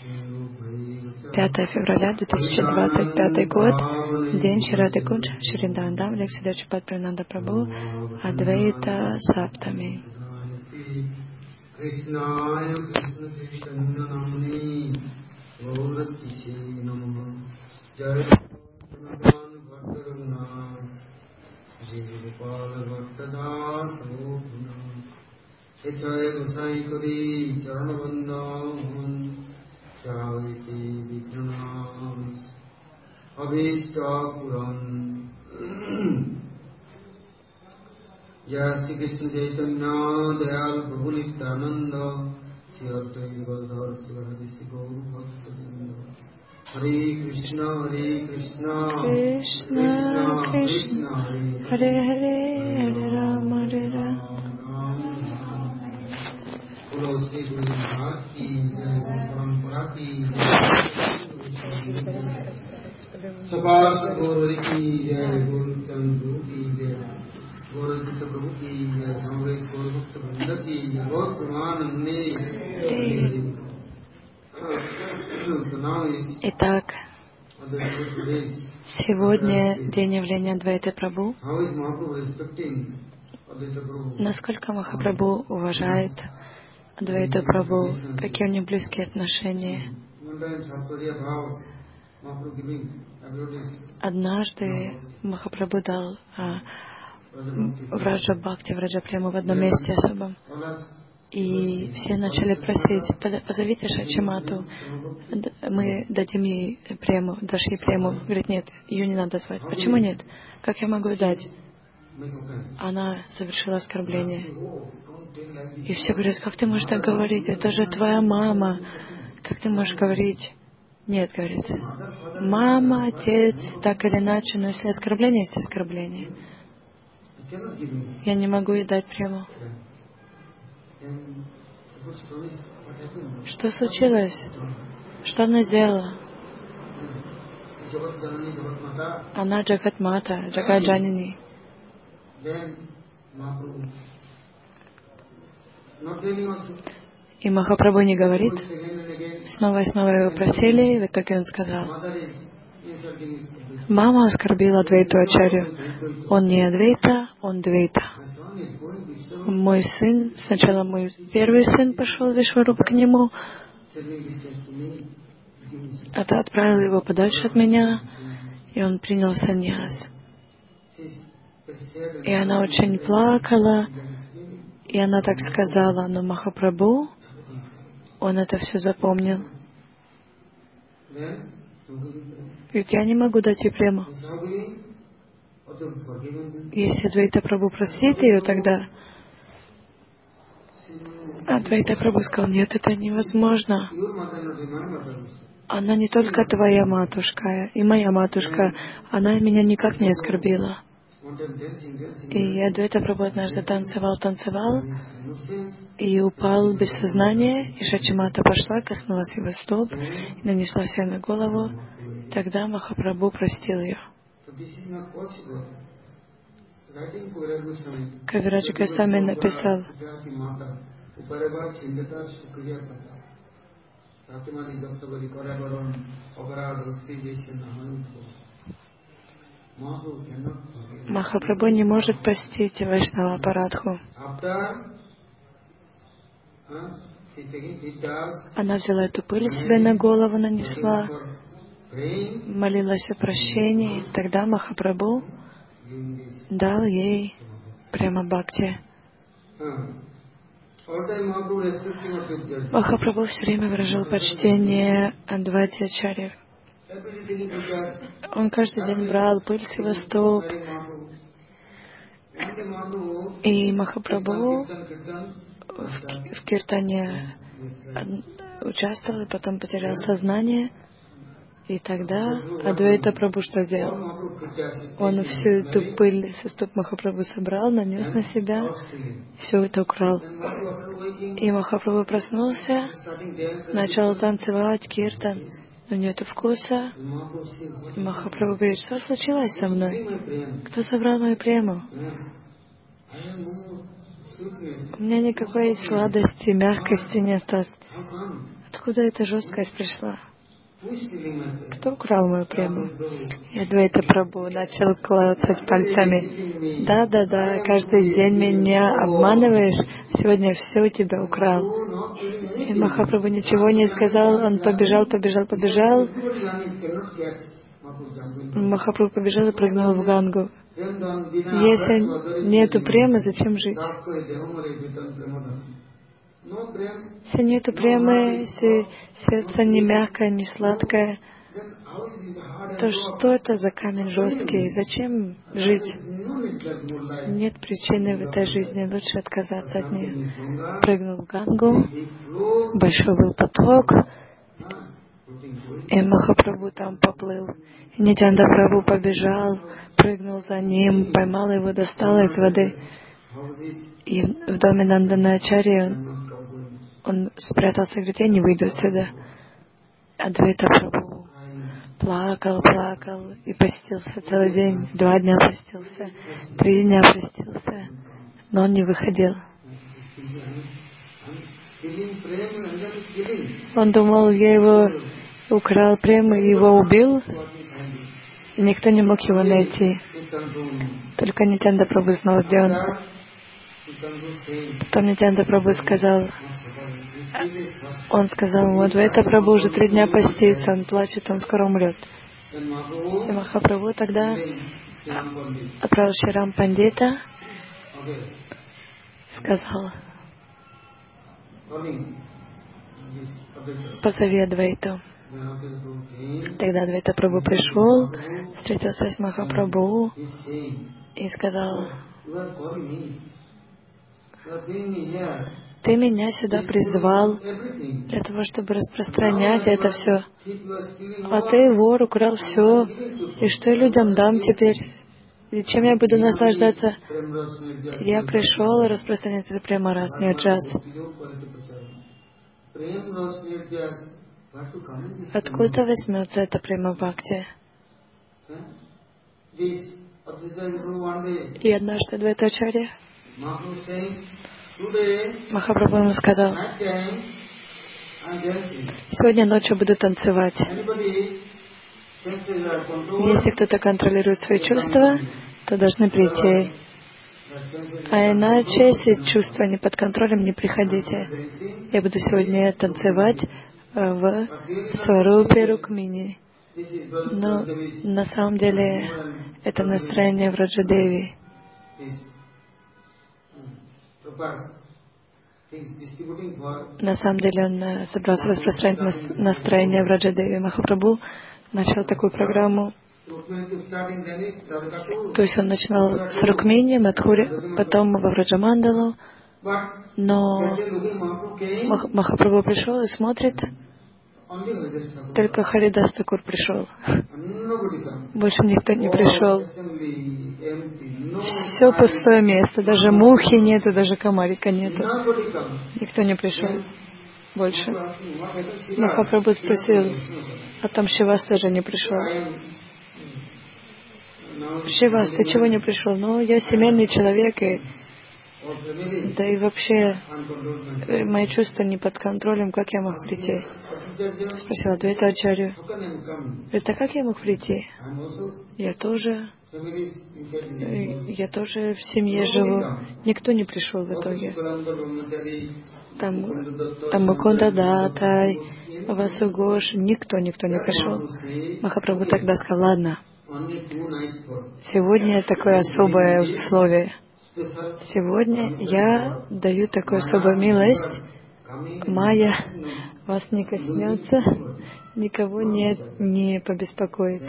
5 февраля 2025 год, день Ширады Кунж, Шридандам, лекция Дачипат Принанда Прабху, Адвайта Саптами. Jai Shri Krishna Chaitanya Dayal Prabhu Nityananda Shri Advaita Gadadhar Sivasadi Shri Gaur Bhaktivinoda Hare Krishna Krishna Krishna Krishna Hare Hare Hare Rama Hare Rama. Bolo Shri Guru Maharaj Ki Jai, Guru Parampara Ki Jai, Sabas Guru Ki Jai, Guru Tandu Ki Jai, Guru Chitta Prabhu Ki Jai, Samved Guru Bhakta Vrinda Ki Jai, Gaur Pramanande. Итак, сегодня день явления Адвайты Прабху. Насколько Махапрабху уважает Адвайту Прабху, какие у них близкие отношения. Однажды Махапрабху дал Враджа Бхакти, Враджа Прему в одном месте особом. И все начали просить: позовите Шачимату, мы дадим ей прему, дашь ей прему. Говорит: нет, ее не надо звать. Почему нет? Как я могу дать? Она совершила оскорбление. И все говорят: как ты можешь так говорить? Это же твоя мама. Как ты можешь говорить? Нет, говорит. Мама, отец, так или иначе, но если оскорбление, есть оскорбление. Я не могу ей дать прему. Что случилось? Что она сделала? Она Джагат-мата, Джагат-джанини. И Махапрабху не говорит. Снова и снова его просили, и в итоге он сказал: мама оскорбила Адвайту Ачарью. Он не Адвайта, он Двайта. Мой сын, сначала мой первый сын пошел Вишварупа к нему, это отправил его подальше от меня, и он принял саньяс. И она очень плакала, и она так сказала, но Махапрабху, он это все запомнил. Ведь я не могу дать ей прему. Если Адвайта Прабху простит ее, тогда Адвайта Прабху сказал: нет, это невозможно. Она не только твоя матушка и моя матушка, она меня никак не оскорбила. И Адвайта Прабху однажды танцевал, и упал без сознания, и Шачимата пошла, коснулась его стоп, и нанесла себе на голову. Тогда Махапрабху простил ее. Кавираджа Госвами написал: Махапрабху не может простить Вайшнава Апарадху. Она взяла эту пыль себе на голову, нанесла, молилась о прощении. Тогда Махапрабху дал ей прямо бхакти. Махапрабху все время выражал почтение Адвайте Ачарье. Он каждый день брал пыль с его стоп. И Махапрабху в киртане участвовал, и потом потерял сознание. И тогда Адвайта Прабху что сделал? Он всю эту пыль со стоп Махапрабху собрал, нанес на себя, все это украл. И Махапрабху проснулся, начал танцевать киртан, но нету вкуса. И Махапрабху говорит: что случилось со мной? Кто собрал мою прему? У меня никакой сладости, мягкости не осталось. Откуда эта жесткость пришла? Кто украл мою прему? И Адвайта Прабху начал клацать пальцами. Да, каждый день меня обманываешь, сегодня все у тебя украл. И Махапрабху ничего не сказал, он побежал. Махапрабху побежал и прыгнул в Гангу. Если нету премы, зачем жить? Если нету премы, если сердце не мягкое, не сладкое, то что это за камень жесткий? Зачем жить? Нет причины в этой жизни, лучше отказаться от нее. Прыгнул в Гангу, большой был поток, и Махапрабху там поплыл. И Нитьянанда Прабху побежал, прыгнул за ним, поймал его, достал из воды. И в доме Нанданачарьи он спрятался, говорит, я не выйду отсюда. Адвайта Прабху плакал и постился целый день, 2 дня постился, 3 дня постился, но он не выходил. Он думал, я его украл прему и его убил, и никто не мог его найти. Только Нитьянанда Прабху знал, где он. Потом Нитьянанда Прабху сказал, ему, Адвайта Прабху уже 3 дня постится, он плачет, он скоро умрет. И Махапрабху тогда отправил Шри Пандита, сказал, позови Адвайту. Тогда Адвайта Прабху пришел, встретился с Махапрабху и сказал, ты меня сюда призвал для того, чтобы распространять это все. А ты, вор, украл все. И что я людям дам теперь? И чем я буду наслаждаться? Я пришел распространять это прямо раз, не джаз. Откуда возьмется это прямо бхакти? И однажды Адвайтачарья Махапрабху ему сказал, сегодня ночью буду танцевать. Если кто-то контролирует свои чувства, то должны прийти. А иначе, если чувства не под контролем, не приходите. Я буду сегодня танцевать в Сварупе Рукмини. Но на самом деле это настроение Враджадеви. На самом деле он собрался распространять настроение Враджадеви. Махапрабху начал такую программу. То есть он начинал с Рукмини, Мадхури, потом во Враджамандалу. Но Махапрабху пришел и смотрит, только Харидас Такур пришел. Больше никто не пришел. Все пустое место. Даже мухи нету, даже комарика нету. Никто не пришел больше. Махапрабху спросил, а там Шивас тоже не пришел. Шивас, ты чего не пришел? Ну, я семейный человек, да и вообще мои чувства не под контролем, как я мог прийти? Спросила Адвайтачарью. Говорит, а как я мог прийти? Я тоже в семье живу. Никто не пришел в итоге. Там Мукунда Датта, Васугош, никто не пришел. Махапрабху тогда сказал, ладно, сегодня такое особое условие. Сегодня я даю такую особую милость. Майя вас не коснется, никого не побеспокоит.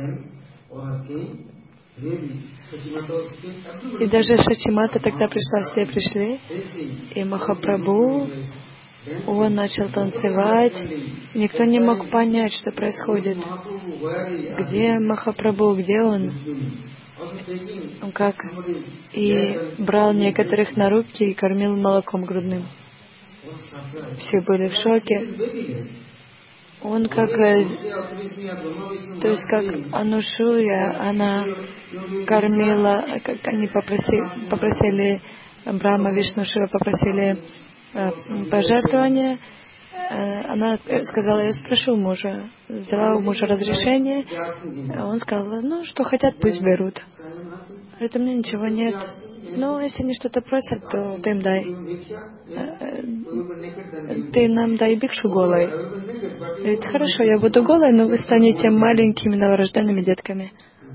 И даже Шачимата тогда пришла, все пришли, и Махапрабху, он начал танцевать. Никто не мог понять, что происходит. Где Махапрабху, где он? Как? И брал некоторых на руки и кормил молоком грудным. Все были в шоке. Он как Анушуя, она кормила, как они попросили Брахма, Вишну, Шива попросили пожертвования, Она сказала, я спрошу мужа. Взяла у мужа разрешение. Он сказал, ну, что хотят, пусть берут. Говорит, у меня ничего нет. Ну, если они что-то просят, то ты им дай. Ты нам дай бикшу голой. Говорит, хорошо, я буду голой, но вы станете маленькими новорожденными детками.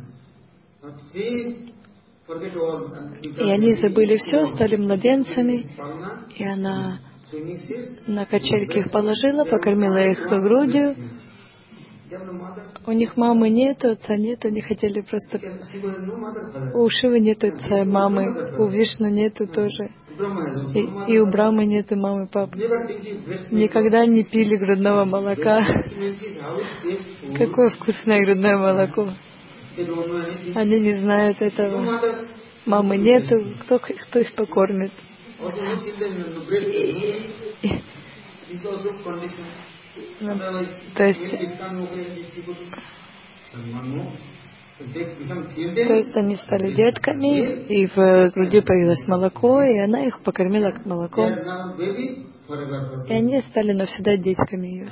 И они забыли все, стали младенцами. И она на качельки их положила, покормила их грудью. У них мамы нету, отца нету, они хотели просто... У Шивы нету отца, мамы, у Вишну нету тоже. И у Брамы нету мамы, папы. Никогда не пили грудного молока. Какое вкусное грудное молоко. Они не знают этого. Мамы нету, кто их покормит? То есть они стали детками, и в груди появилось молоко, и она их покормила молоком. И они стали навсегда детками ее.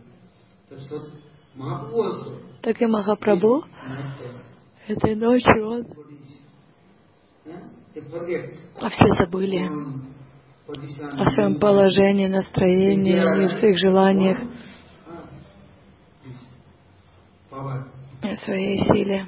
Так и Махапрабху этой ночью он... А все забыли о своем положении, настроении и своих желаниях, о своей силе.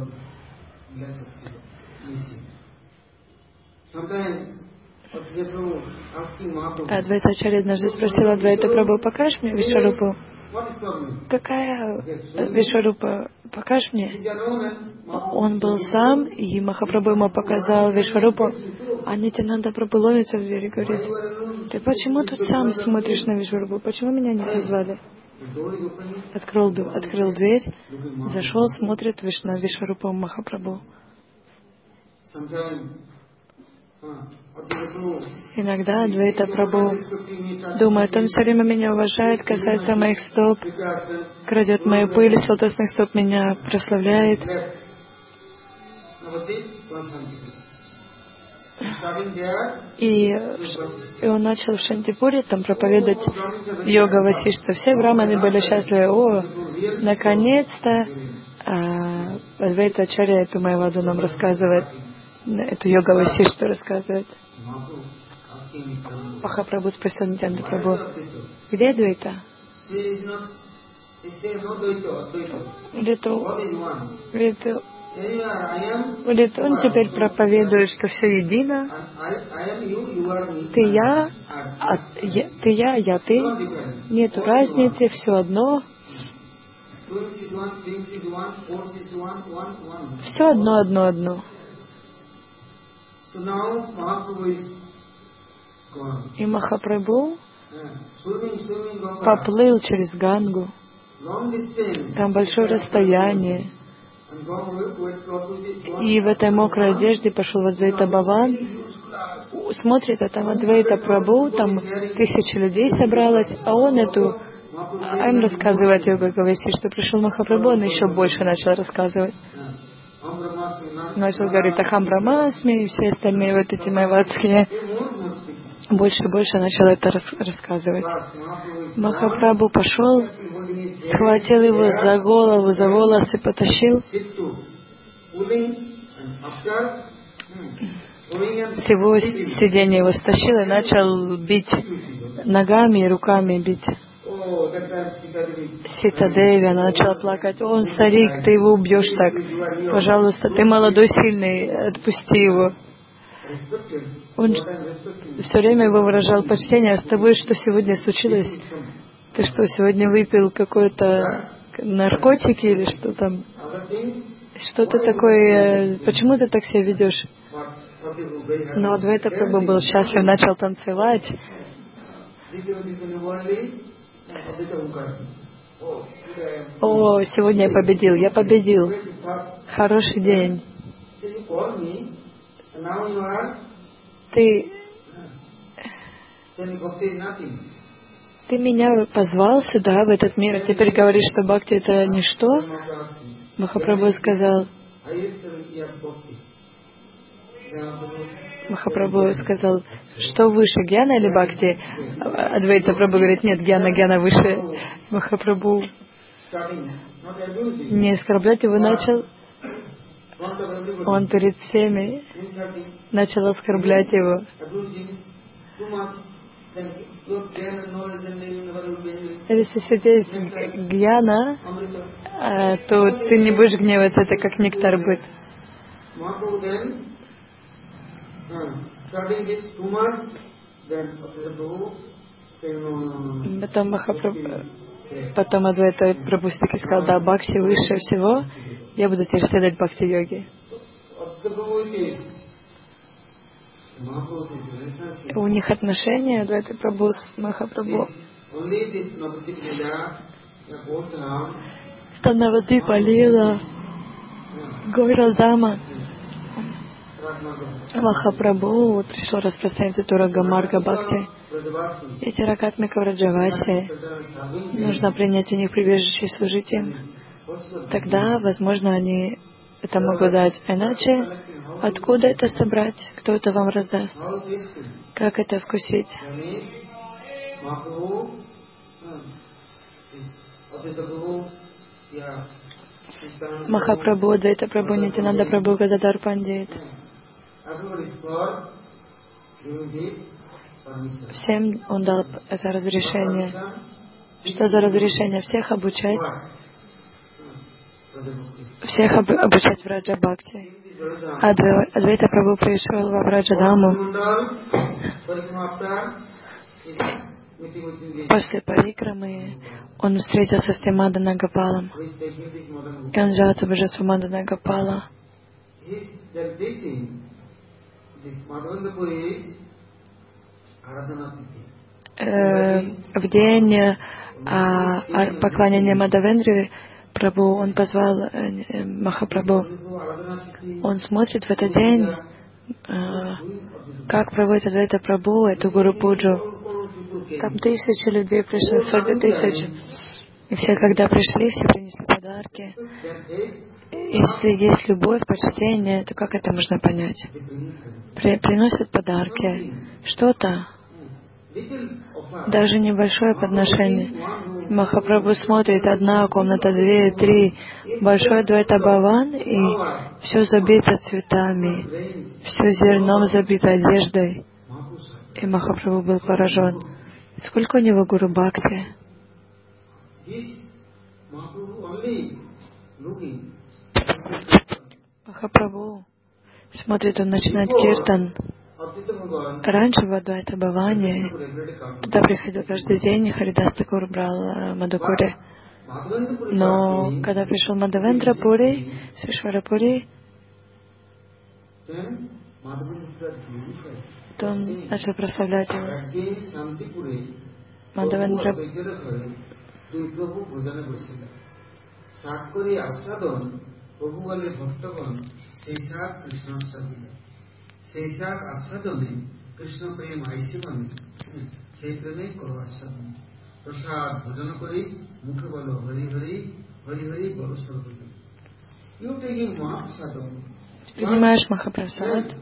Адвайтачарья однажды спросила Адвайта Прабху, покажешь мне Вишварупу? Какая Вишварупа? Покажешь мне? Он был сам, и Махапрабху ему показал Вишварупу. А Нитянанда Прабху ломится в дверь и говорит, ты почему тут сам смотришь на Вишварупу? Почему меня не позвали? Открыл дверь, зашел, смотрит на Вишварупу Махапрабху. Иногда Адвайта Прабху думает, он все время меня уважает, касается моих стоп, крадет мою пыль с лотосных стоп, меня прославляет. И он начал в Шантипуре там проповедовать йога Васиштха. Все браманы были счастливы. О, наконец-то Адвайтачарья эту Майяваду нам рассказывает. Эту йога Васиштху рассказывает. Махапрабху спросил Нитянанда Прабху, где Адвайта? Говорит, он теперь проповедует, что все едино. Ты я ты. Нету разницы, все одно. Все одно. И Махапрабху поплыл через Гангу. Там большое расстояние. И в этой мокрой одежде пошел в Адвайта Бхаван. Смотрит, а там Адвайта Прабху, там 1000 людей собралось, а он им рассказывает йога Васиштха, что пришел Махапрабху, он еще больше начал рассказывать. Начал говорить Ахам Брамасми и все остальные вот эти майвадские. Больше и больше начал это рассказывать. Махапрабху пошел, схватил его за голову, за волосы, потащил. С его сиденья его стащил и начал бить ногами и руками бить. Сита-деви, она начала плакать. Он старик, ты его убьешь так. Пожалуйста, ты молодой, сильный, отпусти его. Он все время его выражал почтение. А с тобой что сегодня случилось? Ты что, сегодня выпил какой-то наркотики или что там? Что ты такое? Почему ты так себя ведешь? Но Адвайта Прабху был счастлив, начал танцевать. О, сегодня я победил. Хороший день. Ты меня позвал сюда, в этот мир, а теперь говоришь, что бхакти — это ничто? Махапрабху сказал, Махапрабху сказал, что выше, гьяна или бхакти? Адвайта Прабху говорит, нет, гьяна выше. Махапрабху не оскорблять его начал. Он перед всеми начал оскорблять его. Если здесь гьяна, то ты не будешь гневаться, это как нектар будет. Потом Адвайта Прабхустики сказал, да, бхакти выше всего, я буду теперь следовать бхакти-йоге. У них отношения Адвайта Прабху с Махапрабху. Навадвипа Лила, Гойрадама, Махапрабху пришел распространить эту Рагамарга Бхакти. Эти Ракатмика Враджаваси, нужно принять у них прибежище и служить им. Тогда, возможно, они это могут дать. Иначе, откуда это собрать? Кто это вам раздаст? Как это вкусить? Махапрабху, Адвайта Прабху, Нитянанда Прабху, Гададар Пандит. Всем он дал это разрешение. Что за разрешение? Всех обучать. Всех обучать в Раджа Бхакти. Адвайта Прабху пришел во Враджадаму. После парикрамы он встретился с тем Мадана Гопалом. И он взял это божество Мадана Гопала. В день поклонения Мадавендре Прабху, он позвал Махапрабху. Он смотрит в этот день, как проводит Адвайта Прабху эту Гуру Пуджу. Там 1000 людей пришли, 100 тысяч. И все, когда пришли, все принесли подарки. Если есть любовь, почтение, то как это можно понять? Приносят подарки, что-то, даже небольшое подношение. Махапрабху смотрит, 1 комната, 2, 3, большой Адвайта Бхаван, и все забито цветами, все зерном забито одеждой. И Махапрабху был поражен. Сколько у него Гуру Бхакти? Махапрабху смотрит, он начинает киртан. Раньше в Адвайта Бхаване туда приходил каждый день, и Харидас Такур брал Мадхукури. Но когда пришел Мадавендра Пури, Свишвара Пури, то он начал прославлять его. Мадавендра принимаешь Махапрасад,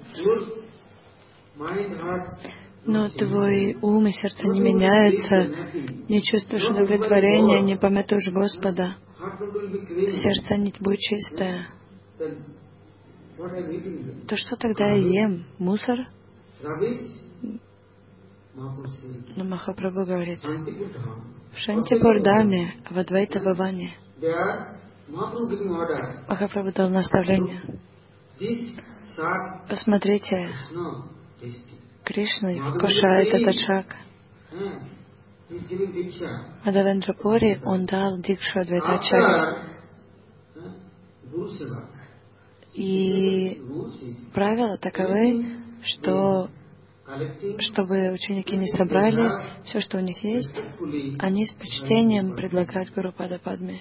но твой ум и сердце не меняются, не чувствуешь удовлетворения, не памятуешь Господа, сердце не будет чистое. То что тогда я ем? Мусор? Но Махапрабху говорит, в Шантипурдаме, в Адвайта Бхаване, Махапрабху дал наставление. Посмотрите, Кришна вкушает этот шаг. Мадавендра Пури, он дал дикшу Адвайта Ачарья. И правила таковы, что чтобы ученики не собрали все, что у них есть, они с почтением предлагают Гуру Пада Падме.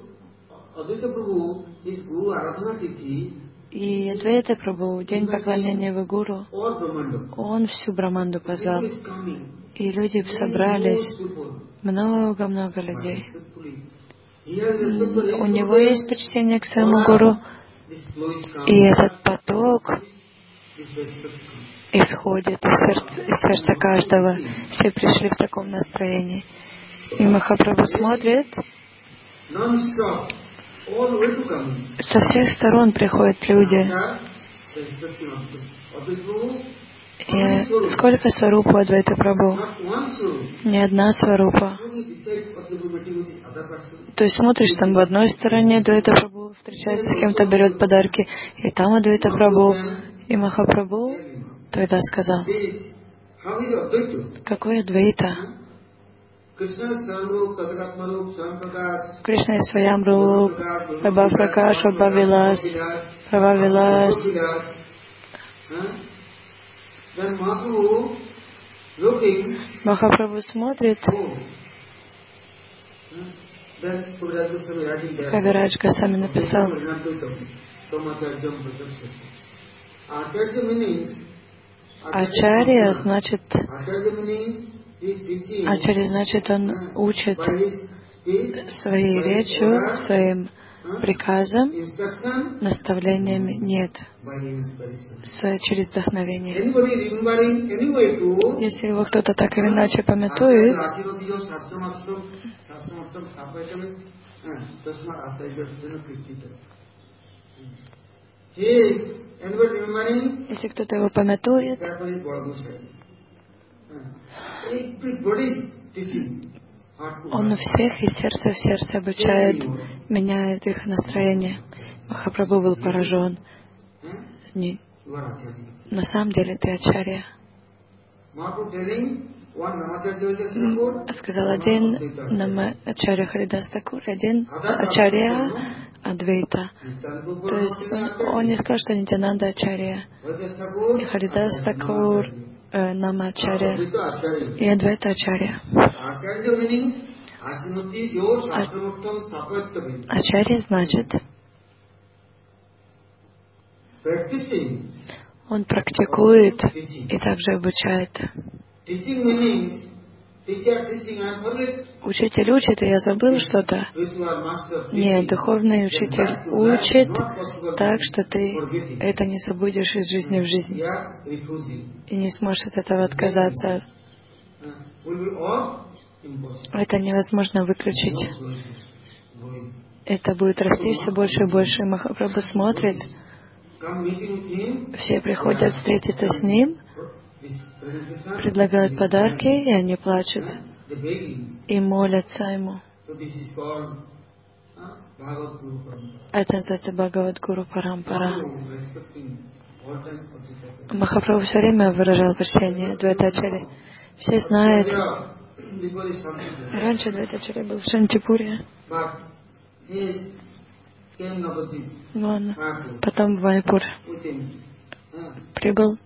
И Адвайта Прабху, день поклонения его Гуру, он всю Браманду позвал. И люди собрались, много-много людей. У него есть почтение к своему Гуру, и этот поток исходит из сердца каждого. Все пришли в таком настроении. И Махапрабху смотрит, со всех сторон приходят люди. И сколько сварупу Адвайта Прабху? Не одна сварупа. То есть смотришь, там в одной стороне Адвайта Прабху встречается с кем-то, берет подарки, и там Адвайта Прабху. И Махапрабху тогда сказал: какой Адвайта? Кришна и Своям Руп, Прабха Пракаш, Прабха Вилас, Прабха Вилас. Махапрабху смотрит, Кавирадж Госвами написал: Ачарья значит, он учит своей речью, своим приказом, наставлениями нет, через вдохновение. Если его кто-то так или иначе памятует, если кто-то его памятует, он у всех из сердца в сердце обучает, меняет их настроение. Махапрабху был поражен. На самом деле ты Ачарья. Сказал один Ачарья Харидас Такур, один Ачарья Адвайта. То есть он не сказал, что Нитянанда Ачарья. И Харидас Такур Нама Ачарья. И Адвайта Ачарья. Ачарья значит, он практикует и также обучает. Учитель учит, и я забыл что-то. Нет, духовный учитель учит так, что ты это не забудешь из жизни в жизнь. И не сможешь от этого отказаться. Это невозможно выключить. Это будет расти все больше и больше. И Махапрабху смотрит. Все приходят встретиться с ним, предлагают подарки, и они плачут и молятся ему. Это называется Бхагавад Гуру Парампара. Махапрабху все время выражал почтение Адвайтачаре. Все знают. Раньше Адвайтачаре был в Шантипуре. Он потом в Майпур прибыл.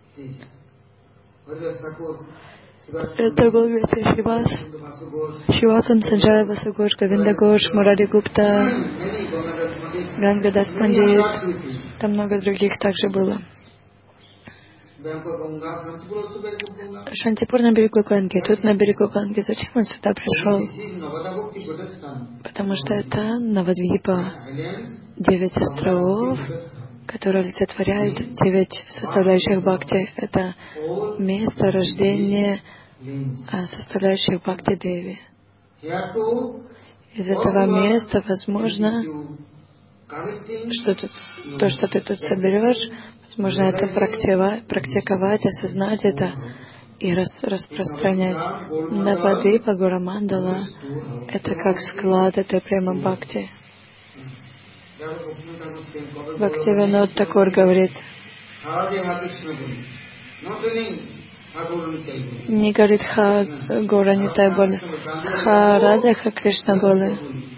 Это был вместе Шивасом, Санджая Васугош, Говинда Гош, Мурари Гупта, Гангадас Пандит. Там много других также было. Шантипур на берегу Ганги, тут на берегу Ганги. Зачем он сюда пришел? Потому что это Навадвипа, 9 островов, которые олицетворяют 9 составляющих бхакти. Это место рождения составляющих бхакти Деви. Из этого места, возможно, то, что ты тут соберешь, возможно, это практиковать, осознать это и распространять. Навадвипа Гурамандала — это как склад этой према бхакти. Бхактивинод Такур говорит, не говорит Ха Гора Нитай Боли, Ха Рада Ха Кришна Боли.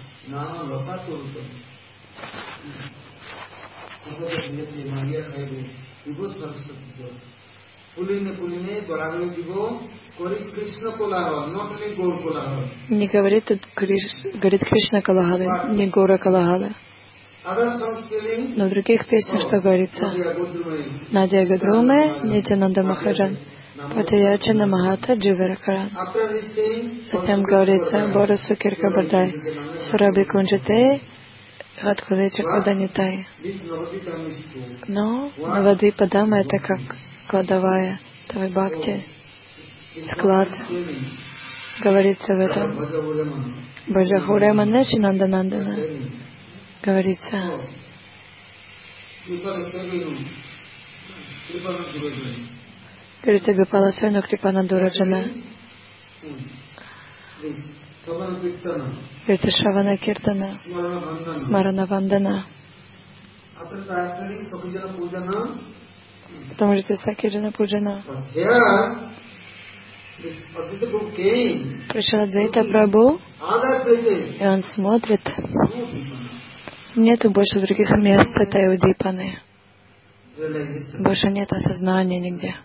Не говорит тут Кришна Калахалы, не Гора Калахалы. Но в других песнях что говорится? Надя Гадруме, Нитянанда Махараджан, Патаячана Махата Дживеракаран. Затем говорится Борасу Кирка Бардай, Сураби Кунджите, Хаткулеча Каданитай. Но Навадвипа Дама — это как кладовая. твой бхакти, склад, говорится в этом. Баджахуре Манеши Нанданандана, говорится. Говорится Гопала Свену Крипана Дураджана. Говорится Шавана Киртана, Смарана Вандана. Потом говорится Сакиджана Пуджана. Пришел Адвайта Прабху, и он смотрит. Нету больше других мест этой Удипаны. Больше нет осознания нигде.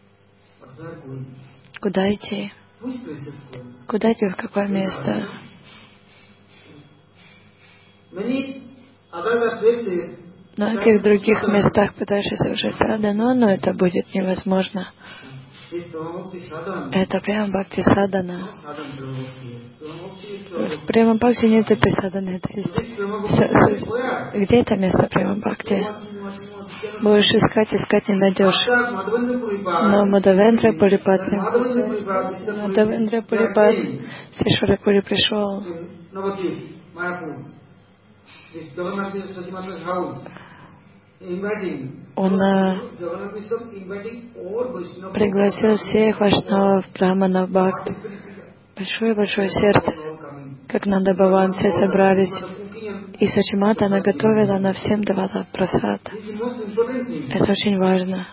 Куда идти? Куда идти, в какое место? На каких других местах пытаешься совершать садхану, но это будет невозможно. Это прямо бхакти садхана. В прямо бхакти нет этой садханы. Это есть. Где это место прямо бхакти? Будешь искать не найдешь. Но Мадхавендра Пурипад с Ишварапури пришел. Он пригласил всех вайшнавов, браманов, бхакт. Большое-большое сердце, как Нанда Бхаван, все собрались. И Сачимата она готовила, она всем давала прасад. Это очень важно.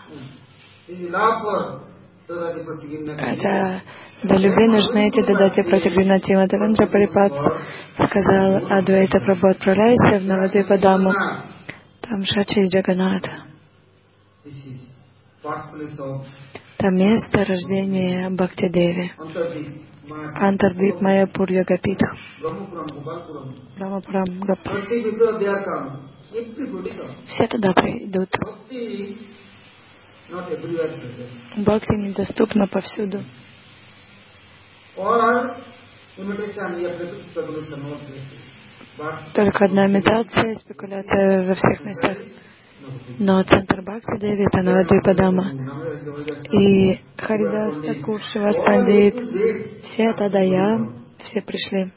Хотя для любви нужны эти дадати пратигринати. Мадхавендра Парипат сказал Адвайта Прабху: отправляйся в Навадвипадаму. Там Шачи и Джаганат. Там место рождения Бхакти-деви. Антардвип Майяпур Йогапитх. Брамапурам Гапа. Все туда придут. Бхакти недоступна повсюду. Только одна имитация, спекуляция во всех местах. Но центр Бхакти Деви — это Навадвипадама. И Харидас Такур, Шивас Пандит, все Тадая, все пришли.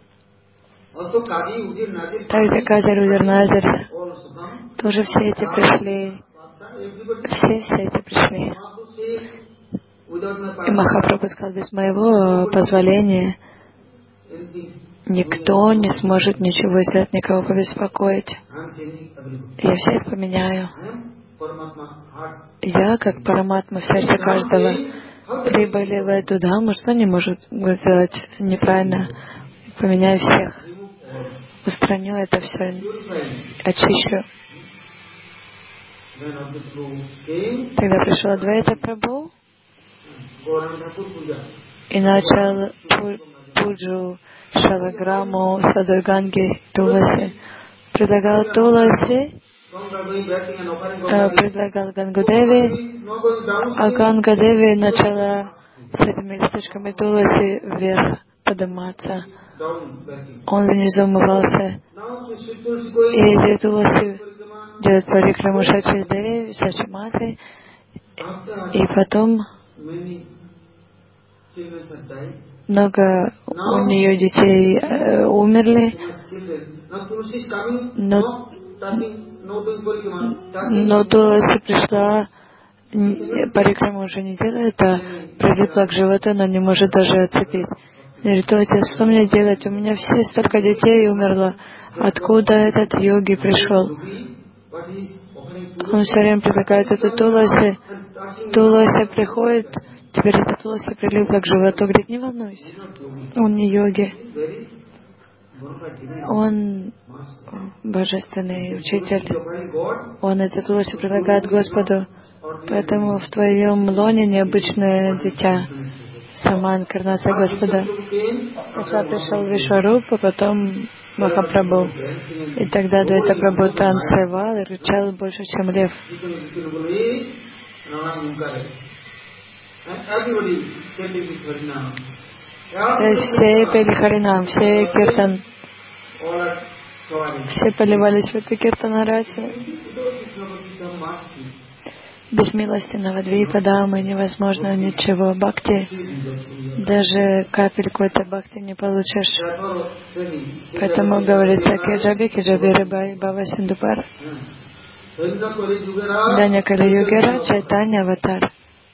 Также Казар Удир Назар, тоже все эти пришли. Все эти пришли. И Махапрабху сказал: без моего позволения никто не сможет ничего сделать, никого побеспокоить. Я всех поменяю. Я, как Параматма в сердце каждого, прибыли в эту даму, что не может сделать неправильно. Поменяю всех. Устраню это все. Очищу. Тогда пришел Адвайта Прабху и начал пуджу Шалаграму, Садурганги, Туласи. Предлагал Туласи, предлагал Гангудеви, а Гангадеви начала с этими листочками Туласи вверх подниматься. Он внизу умывался. И эти Туласи делают парикраму Шачи-деви, Сачиматы, и потом много у нее детей умерли, но Туласи пришла, парикраму уже не делает, а прилипла к животу, но не может даже отцепить. Говорит: отец, что мне делать? У меня все столько детей умерло. Откуда этот йоги пришел? Он все время предлагает эту Туласи. Туласи приходит, теперь эта Туласи прилипла к животу. Говорит: не волнуйся, он не йоги. Он божественный учитель. Он эту Туласи предлагает Господу. Поэтому в твоем лоне необычное дитя. Сама инкарнация Господа. Сначала пришел Вишварупа, потом Махапрабху. И тогда Адвайта Прабху танцевал и рычал больше, чем лев. То есть все пели Харинам, все киртан. Все поливались в этой киртанарасе. Без милости Навадвипадамы невозможно ничего. Бхакти, даже капельку этой бхакти не получишь. Поэтому говорится Кеджаби Рыбай Бава Синдупар. Даня Кали-югера Чайтанья Аватар.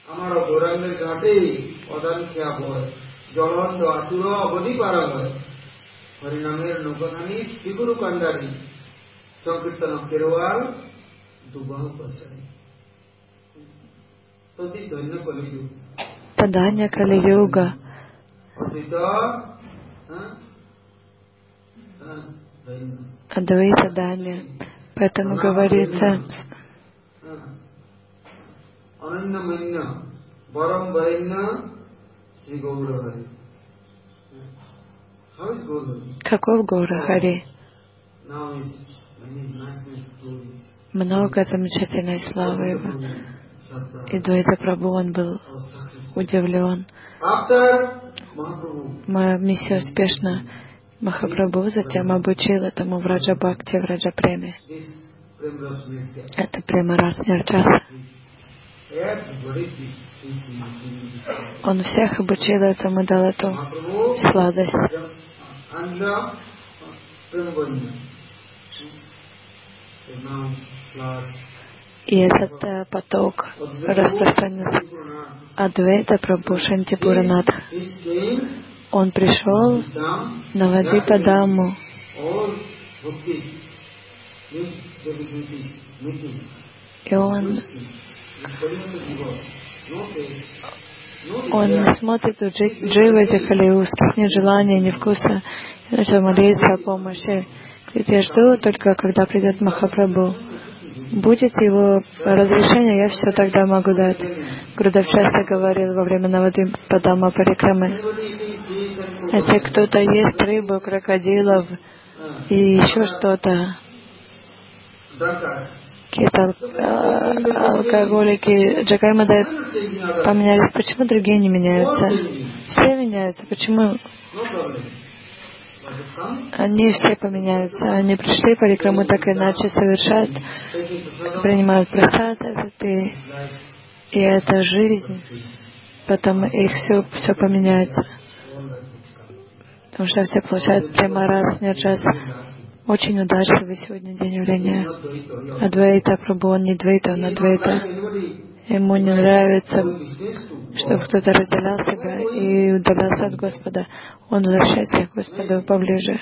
Таданья Кали-юга. Адвайта Данья. Поэтому говорится каков Гаура Хари? Много замечательной славы его. И Двайта Прабху он был удивлен. Моя миссия успешна. Махапрабху затем обучил этому Враджа Бхакти, Враджа Преме. Это Према Раснирджаса. Он всех обучил этому, дал эту сладость. И этот поток распространился. Адвайта Прабху Шантипуранатх. Он пришел на Навадвипадаму. И он не смотрит у дживы этих или узких, ни желания, ни вкуса. И начал молиться о помощи. Говорит, я жду только, когда придет Махапрабху. Будет его разрешение, я все тогда могу дать. Гурудев часто говорил во время Навадвипадама парикрамы. Если кто-то ест рыбу, крокодилов и еще что-то, какие-то алкоголики, Джагаймада поменялись, почему другие не меняются? Все меняются, почему? Они все поменяются. Они пришли, парикраму так иначе совершают, принимают прасад, и это жизнь. Потом их все поменяется. Потому что все получают прямо раз, нет раз. Очень удачливый сегодня день явления. Адвайта Прабху, он не Двайта, он Адвайта. Ему не нравится, чтобы кто-то разделял себя и удалялся от Господа. Он возвращается к Господу поближе.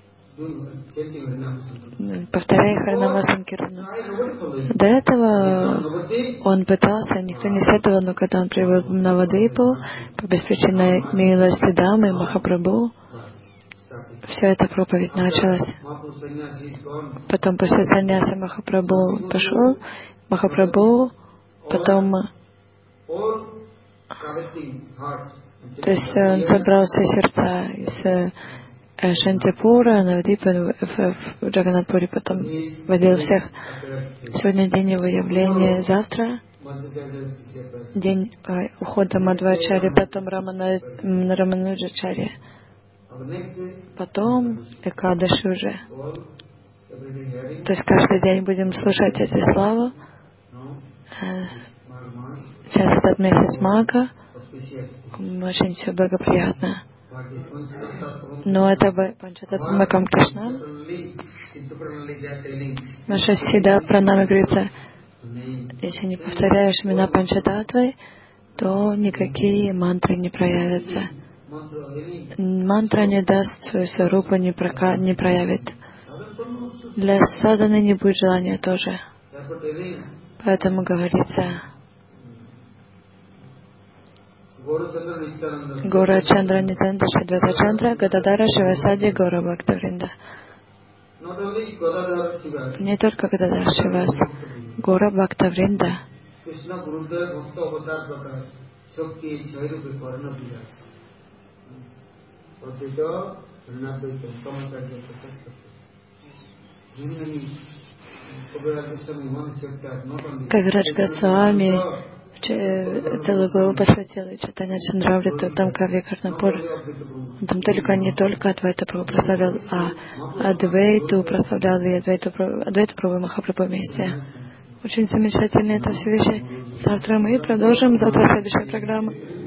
Повторяя Харинама Санкиртану. До этого он пытался, никто не следовал, но когда он прибыл в Навадвипу, по беспричинной милости Дамы, Махапрабху, все это проповедь началась. Потом после саньяса Махапрабху пошел, Махапрабху потом, то есть он собрал все сердца из Шантипура, Навадвипа, в Джаганатпуре, потом водил всех. Сегодня день его явления, завтра день ухода Мадхвачарьи, потом Рамануджачарьи, потом Экадаши уже. То есть каждый день будем слушать эти славы. Сейчас этот месяц Мага, очень все благоприятно. Но это Панчататмакам Кришна. Наша Сида Пранами говорится, если не повторяешь имена Панчататвы, то никакие мантры не проявятся. Мантра не даст свою сварупу, не проявит. Для садханы не будет желания тоже. Поэтому говорится, Гора Чандра Нитанда Шадвата Чандра Гададара Шивасади Гора Бхактавринда. Не только Гададара Шивас, Гора Бхактавринда. Кавирадж Госвами целую главу посвятил Чайтанья Чандравриту, там Кави Карнапур. Он там не только Адвайта Прабху прославлял, а Адвайту прославлял и Адвайту Прабху и Махапрабху вместе. Очень замечательно это все вещи. Завтра мы продолжим. Завтра следующая программа.